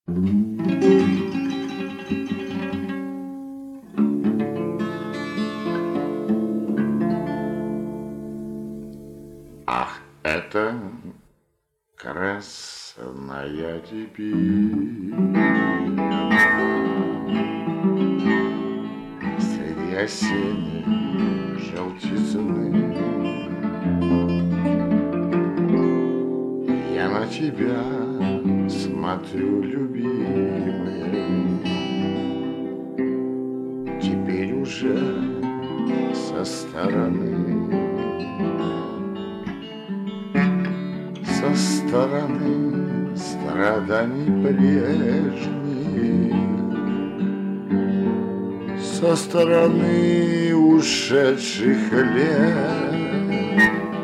Ах, это красная рябина среди осенней желтизны. Я на тебя смотрю, любимый, теперь уже со стороны. Со стороны страданий прежних, со стороны ушедших лет,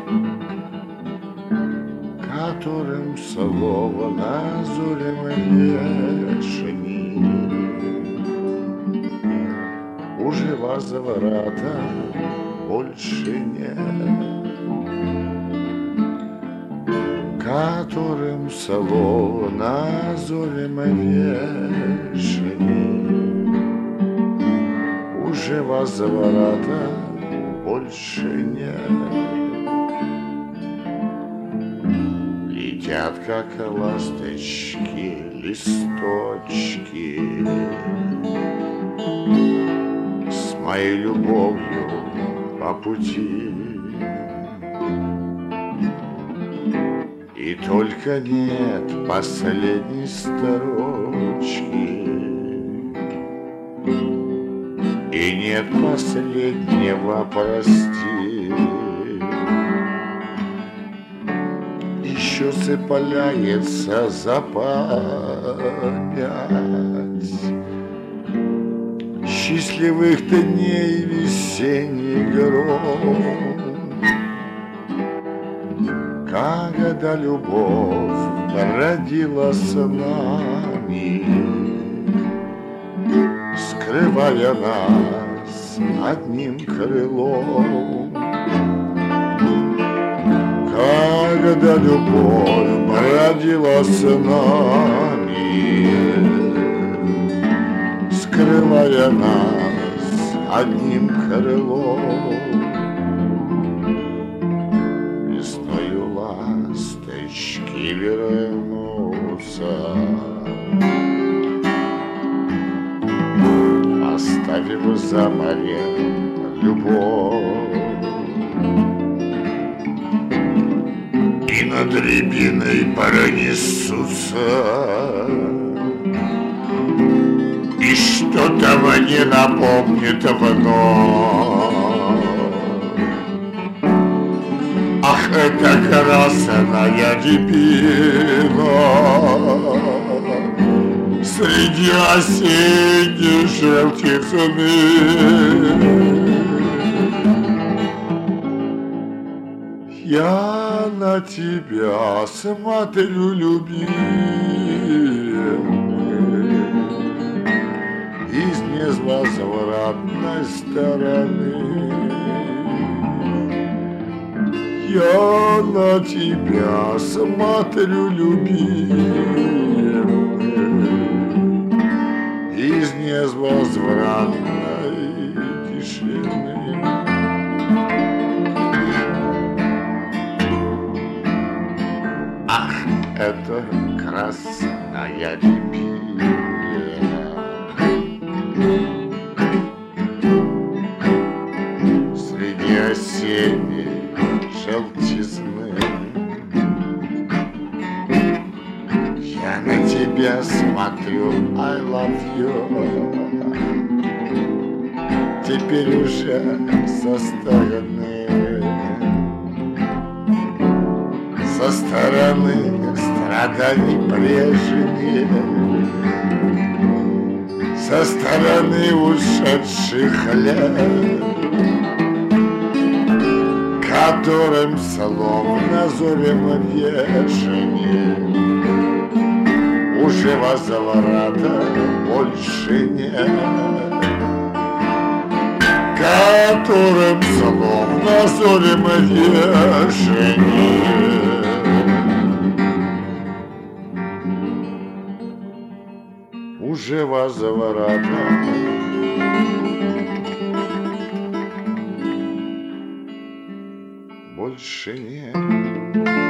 которым слово назойливой вешни уже возврата больше нет. Которым слово назойливой вешни уже возврата больше нет. Летят, как ласточки, листочки с моей любовью по пути. И только нет последней строчки, и нет последнего прости. Еще цепляется за память счастливых дней весенний гром, когда любовь родилась с нами, скрывая нас одним крылом. Когда любовь родилась с нами, скрывая нас одним крылом. Ласточки вернутся, оставив за морем любовь, и над рябиной пронесутся, и что-то мне напомнит вновь. Ах, это красная рябина среди осенней желтизны. Я на тебя смотрю, любимый, из невозвратной стороны. Я на тебя смотрю, любимый, из невозвратной тишины. Ах, это красная рябина среди осенней желтизны. Я на тебя смотрю, I love you, теперь уже со стороны страданий прежних, со стороны ушедших лет, которым словно зорем вешенье уже возврата больше нет, которым словно зорем вешенье уже возврата больше нет.